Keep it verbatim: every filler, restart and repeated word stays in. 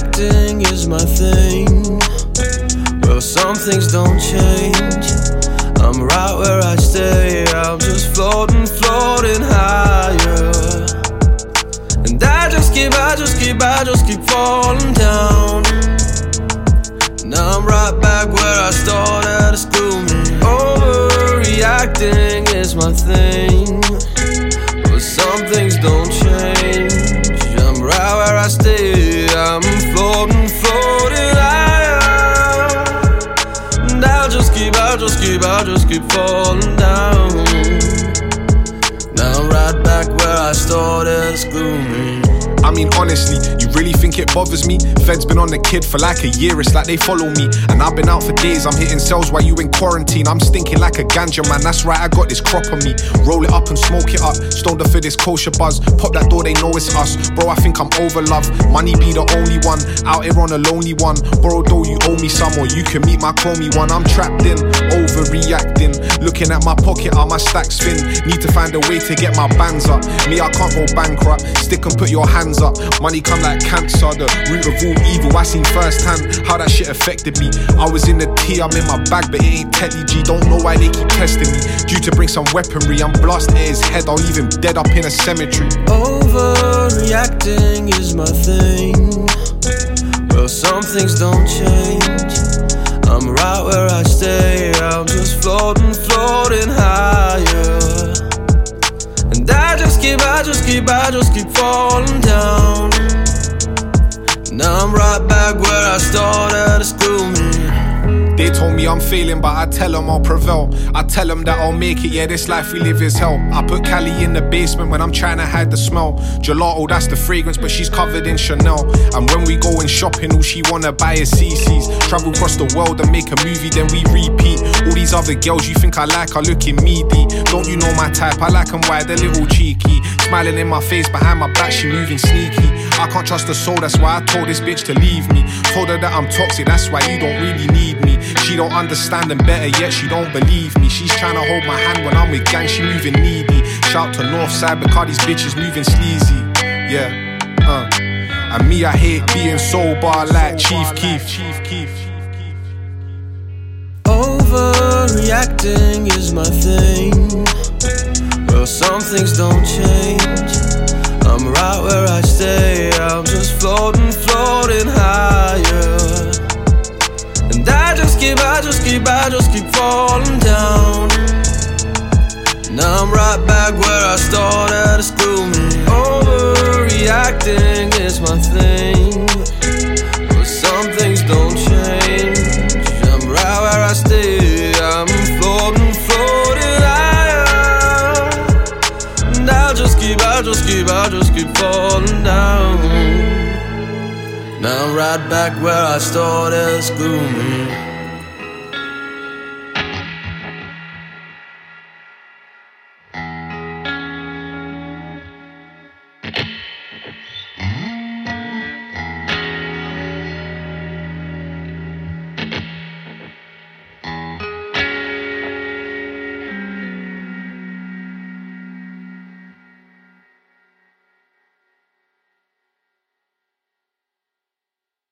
Overreacting is my thing. Well, some things don't change. I'm right where I stay. I'm just floating, floating higher. And I just keep, I just keep, I just keep falling down. Now I'm right back where I started to screw me. Overreacting is my thing. But some things don't change. I'm right where I stay. I'm floating, floating higher. And I'll just keep, I'll just keep, I'll just keep falling down. Now I'm right back where I started to screw me. I mean honestly, you really think it bothers me? Feds been on the kid for like a year, it's like they follow me. And I've been out for days, I'm hitting cells while you in quarantine. I'm stinking like a ganja man, that's right, I got this crop on me. Roll it up and smoke it up, stoned up for this kosher buzz. Pop that door, they know it's us. Bro, I think I'm over love, money be the only one. Out here on a lonely one, borrow though you owe me some. Or you can meet my chromie one. I'm trapped in, overreacting. Looking at my pocket, how my stacks spin. Need to find a way to get my bands up. Me, I can't go bankrupt, stick and put your hands up. Money come like cancer, the root of all evil. I seen firsthand how that shit affected me. I was in the tea, I'm in my bag, but it ain't Telly G. Don't know why they keep testing me. Due to bring some weaponry, I'm blasting at his head. I'll leave him dead up in a cemetery. Overreacting is my thing. Well, some things don't change. I'm right where I stay. I'm just floating, floating higher. And I just keep, I just keep, I just keep falling down. Now I'm right back where I started to screw me. They told me I'm failing, but I tell them I'll prevail. I tell them that I'll make it, yeah, this life we live is hell. I put Cali in the basement when I'm trying to hide the smell. Gelato, that's the fragrance, but she's covered in Chanel. And when we going shopping, all she wanna buy is C Cs. Travel across the world and make a movie, then we repeat. All these other girls you think I like are looking meaty. Don't you know my type, I like them wide, they're little cheeky. Smiling in my face, behind my back she moving sneaky. I can't trust her soul, that's why I told this bitch to leave me. Told her that I'm toxic, that's why you don't really need me. She don't understand and better yet she don't believe me. She's trying to hold my hand when I'm with gang, she moving needy. Shout to Northside because these bitches moving sleazy. Yeah, uh and me, I hate being sober like Chief Keef. Chief Keef. Overreacting is my thing. Well, some things don't change. I'm right where I stay. I'm just floating, floating higher. And I just keep, I just keep, I just keep falling down. Now I'm right back where I started to screw me. Overreacting is my thing. But some things don't change. I'm right where I stay. I'm floating, floating higher. And I'll just keep, I'll just keep, I'll just keep falling down. Now I'm right back where I started to screw me.